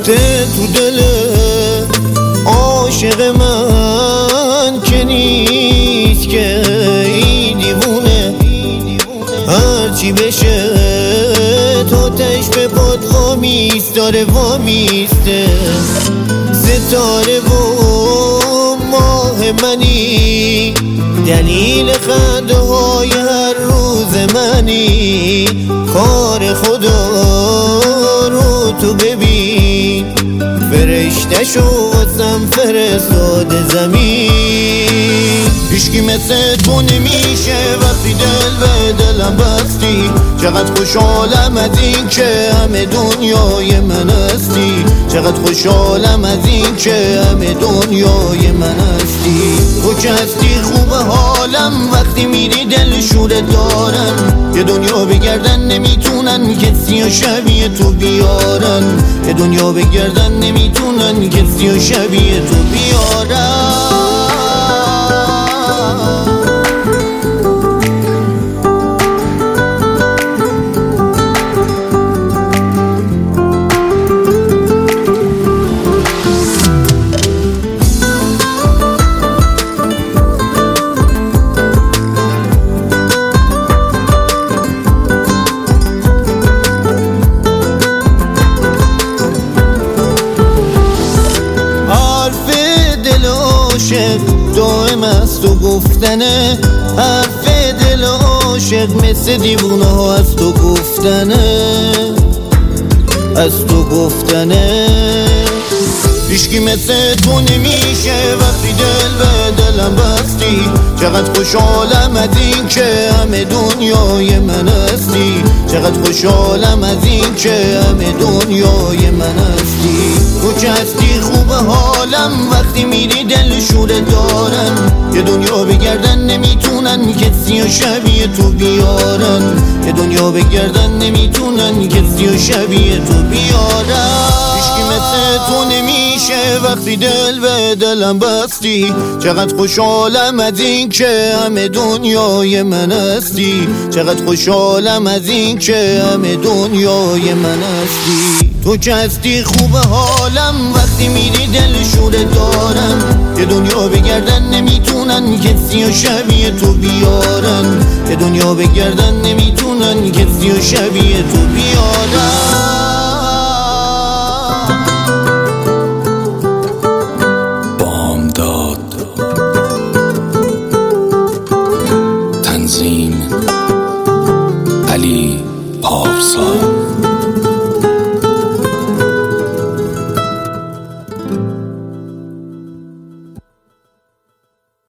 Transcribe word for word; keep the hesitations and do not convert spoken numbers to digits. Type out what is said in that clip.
رفته تو دل عاشق من که نیست که این دیوونه، هرچی بشه تو تش به پاد وامیست، داره وامیسته. ستاره و ماه منی، دلیل خنده های هر روز منی. کار خدا رو تو ببین، فرشته شو واسم فرستاده زمین. هیچکی مثل تو نمیشه وقتی دل به دلم بستی. چقدر خوشحالم از این که همه دنیای من هستی، چقدر خوشحالم از این که همه دنیای من هستی. تو که هستی خوبه حالم، وقتی میری دل شوره دارن. یه دنیا بگردن نمیتونن کسی و شبیه تو بیارن، یه دنیا بگردن نمیتونن کسی و شبیه تو بیارن. دائم از تو گفتنه، حرف دل عاشق مثل دیوونه ها از تو گفتنه، از تو گفتنه. هیچکی مثل تو نمیشه وقتی دل به دلم بستی. چقدر خوشحالم از این که همه دنیای من هستی، چقدر خوشحالم از این که همه دنیای من هستی. تو که هستی خوبه حالم، وقتی میری دل شوره دارن. یه دنیا بگردن نمیتونن کسی و شبیه تو بیارن، یه دنیا بگردن نمیتونن کسی و شبیه تو بیارن. هیچکی مثل تو نمیشه وقتی دل به دلم بستی. چقدر خوشحالم از این که همه دنیای من هستی، چقدر خوشحالم از این که همه دنیای من هستی. تو که هستی خوبه حالم، وقتی میری دل شوره دارن. یه دنیا بگردن نمیتونن کسی و شبیه تو بیارن، یه دنیا بگردن نمیتونن کسی و شبیه تو بیارن. تنظیم علی پارسا.